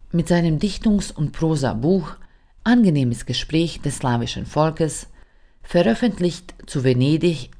Mit seinem Dichtungs- und Prosabuch Angenehmes Gespräch des slawischen Volkes, veröffentlicht zu Venedig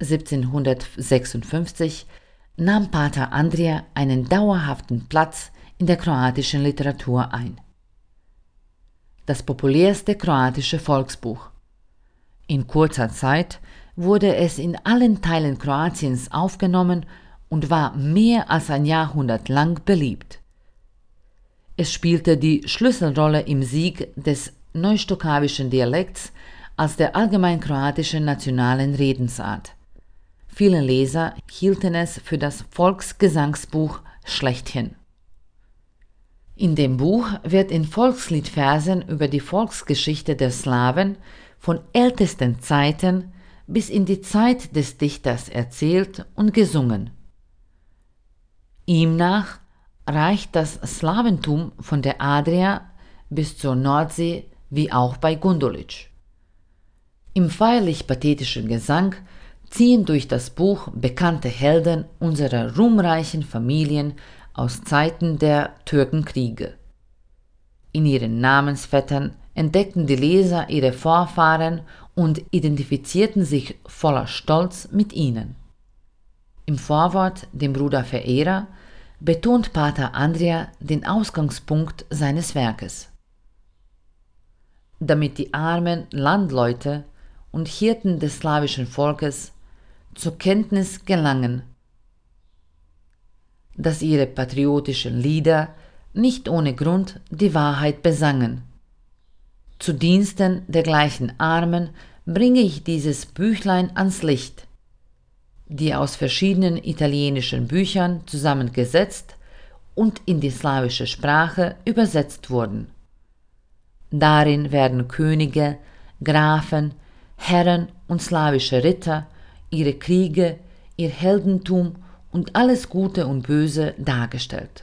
1756, nahm Pater Andrija einen dauerhaften Platz in der kroatischen Literatur ein. Das populärste kroatische Volksbuch. In kurzer Zeit wurde es in allen Teilen Kroatiens aufgenommen und war mehr als ein Jahrhundert lang beliebt. Es spielte die Schlüsselrolle im Sieg des neustockavischen Dialekts als der allgemein kroatischen nationalen Redensart. Viele Leser hielten es für das Volksgesangsbuch schlechthin. In dem Buch wird in Volksliedversen über die Volksgeschichte der Slawen von ältesten Zeiten bis in die Zeit des Dichters erzählt und gesungen. Ihm nach reicht das Slawentum von der Adria bis zur Nordsee wie auch bei Gundulić. Im feierlich-pathetischen Gesang ziehen durch das Buch bekannte Helden unserer ruhmreichen Familien aus Zeiten der Türkenkriege. In ihren Namensvettern entdeckten die Leser ihre Vorfahren und identifizierten sich voller Stolz mit ihnen. Im Vorwort, dem Bruder Verehrer, betont Pater Andrija den Ausgangspunkt seines Werkes. Damit die armen Landleute und Hirten des slawischen Volkes zur Kenntnis gelangen, dass ihre patriotischen Lieder nicht ohne Grund die Wahrheit besangen. Zu Diensten der gleichen Armen bringe ich dieses Büchlein ans Licht, die aus verschiedenen italienischen Büchern zusammengesetzt und in die slawische Sprache übersetzt wurden. Darin werden Könige, Grafen, Herren und slawische Ritter, ihre Kriege, ihr Heldentum und alles Gute und Böse dargestellt.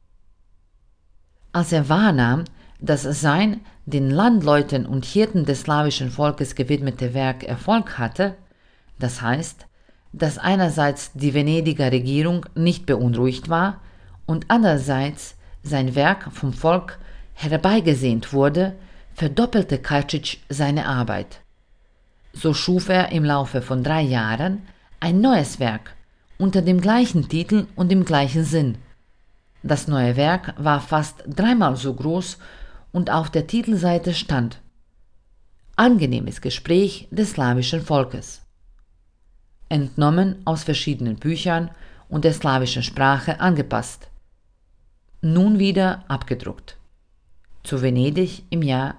Als er wahrnahm, dass sein den Landleuten und Hirten des slawischen Volkes gewidmete Werk Erfolg hatte, das heißt, dass einerseits die Venediger Regierung nicht beunruhigt war und andererseits sein Werk vom Volk herbeigesehnt wurde, verdoppelte Karadžić seine Arbeit. So schuf er im Laufe von 3 Jahren ein neues Werk unter dem gleichen Titel und im gleichen Sinn. Das neue Werk war fast 3-mal so groß und auf der Titelseite stand: Angenehmes Gespräch des slawischen Volkes. Entnommen aus verschiedenen Büchern und der slawischen Sprache angepasst. Nun wieder abgedruckt. Zu Venedig im Jahr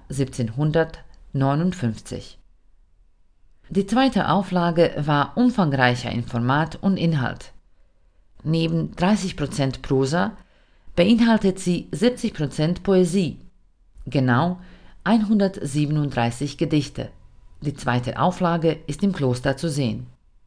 1759. Die zweite Auflage war umfangreicher in Format und Inhalt. Neben 30% Prosa beinhaltet sie 70% Poesie, genau 137 Gedichte. Die zweite Auflage ist im Kloster zu sehen.